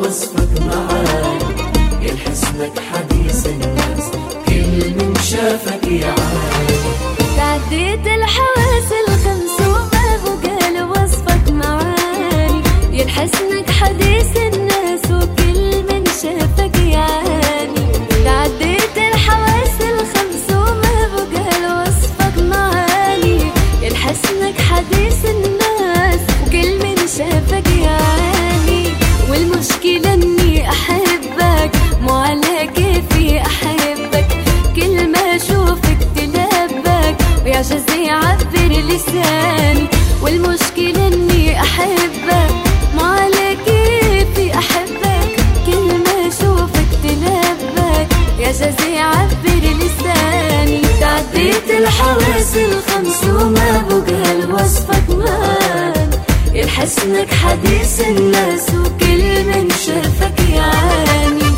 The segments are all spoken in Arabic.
وصفك معاني، يا حسنك حديث الناس كل من شافك يعاني. تعديت الحواس الخمس وما بقى له وصفك معاني، يا حسنك حديث الناس وكل من شافك يعاني. تعديت الحواس الخمس وما بقى له وصفك معاني، يا حسنك حديث الناس وكل من شافك يعاني. والمشكلة اني احبك مو على كيفي احبك، كل ما اشوفك تلبك ويعجز يعبر لساني. والمشكلة اني احبك مو على كيفي احبك، كل ما اشوفك تلبك يعجز يعبر لساني. تعديت الحواس الخمس وما بقى لوصفك مان، يا حسنك حديث الناس وكل من شافك يعاني.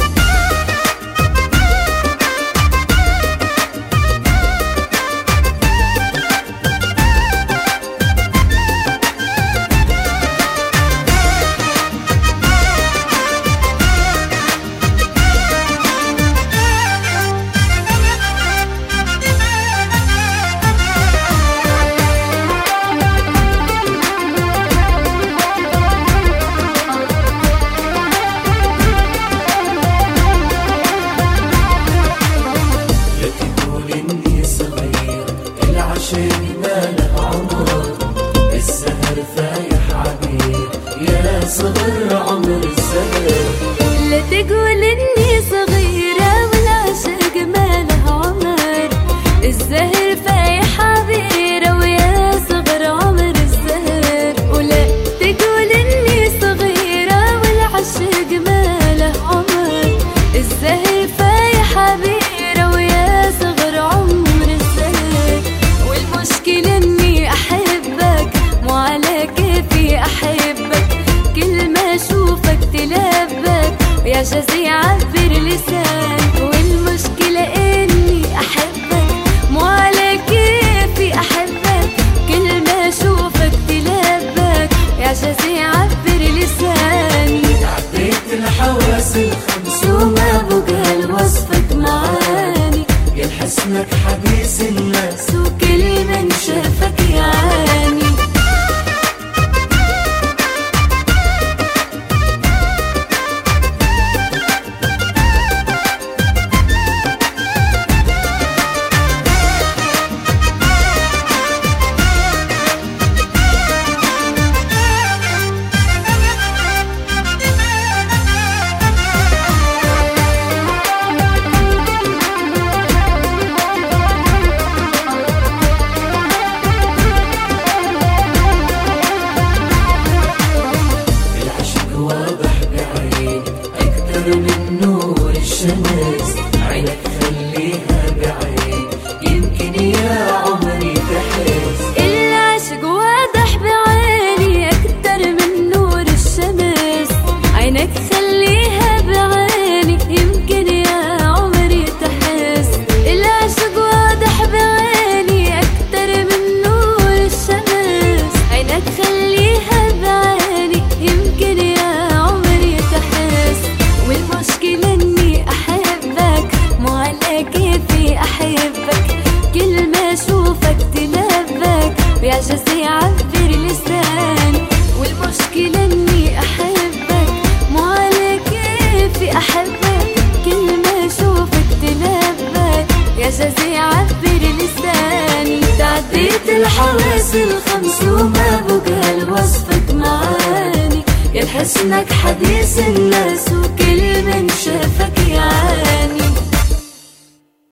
صغر عمر الزهر، لا تقول اني صغيرة والعشق ما له عمر. الزهر فايح عبيرة ويا صغر عمر الزهر. ولا تقول اني صغيرة والعشق ما له عمر. الزهر فايح عبيرة ويا صغر عمر الزهر. والمشكلة اني احبك مو على كيفي احبك، كل ما اشوفك تلبك ويعجز يعبر لسان. والمشكلة اني احبك مو على كيفي احبك، كل ما اشوفك تلبك ويعجز يعبر لساني. تعديت الحواس الخمس وما بقى لوصفك معاني، يا حسنك حديث الناس وكل من شافك يعاني. من نور الشمس عينك خليها بعين، يمكن يا عمري تحس. العشق واضح بعيني أكتر من نور الشمس، عينك خليها بعيني يمكن يا عمري تحس. العشق واضح بعيني أكتر من نور الشمس، عينك خليها بعيني يمكن يا عمري تحس. والمشكلة اني احبك مو على كيفي احبك، كل ما اشوفك تلبك ويعجز يعبر لساني. والمشكلة اني احبك مو على كيفي احبك، كل ما اشوفك تلبك ويعجز يعبر لساني. تعديت الحواس الخمس وما بقى لوصفك معاني، يا حسنك حديث الناس وكل من شافك